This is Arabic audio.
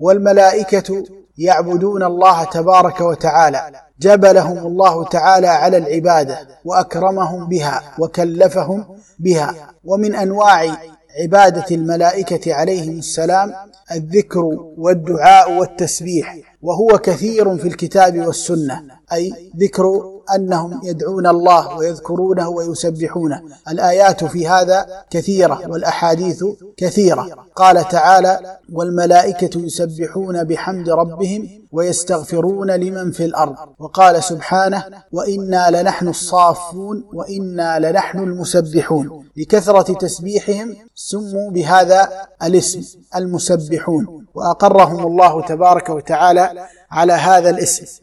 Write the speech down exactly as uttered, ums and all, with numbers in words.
والملائكة يعبدون الله تبارك وتعالى، جبلهم الله تعالى على العبادة وأكرمهم بها وكلفهم بها. ومن أنواع عبادة الملائكة عليهم السلام الذكر والدعاء والتسبيح، وهو كثير في الكتاب والسنة، أي ذكر أنهم يدعون الله ويذكرونه ويسبحونه. الآيات في هذا كثيرة والأحاديث كثيرة. قال تعالى: والملائكة يسبحون بحمد ربهم ويستغفرون لمن في الأرض. وقال سبحانه: وإنا لنحن الصافون وإنا لنحن المسبحون. لكثرة تسبيحهم سموا بهذا الاسم المسبحون، وأقرهم الله تبارك وتعالى على هذا الاسم.